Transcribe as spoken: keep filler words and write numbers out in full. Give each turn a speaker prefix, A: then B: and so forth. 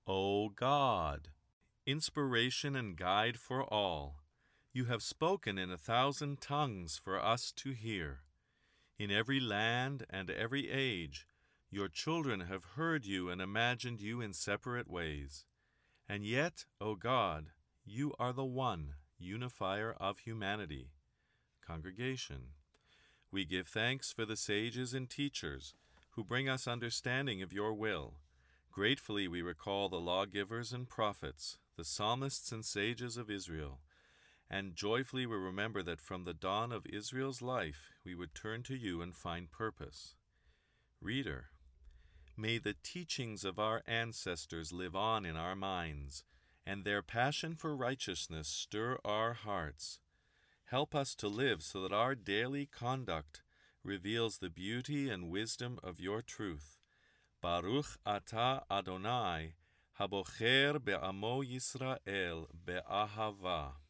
A: O God, inspiration and guide for all, you have spoken in a thousand tongues for us to hear. In every land and every age, your children have heard you and imagined you in separate ways. And yet, O God, you are the one unifier of humanity. Congregation, we give thanks for the sages and teachers who bring us understanding of your will. Gratefully we recall the lawgivers and prophets, the psalmists and sages of Israel, and joyfully we remember that from the dawn of Israel's life we would turn to you and find purpose. Reader, may the teachings of our ancestors live on in our minds, and their passion for righteousness stir our hearts. Help us to live so that our daily conduct reveals the beauty and wisdom of your truth. Baruch atah Adonai, habocher be'amo Yisrael be'ahava.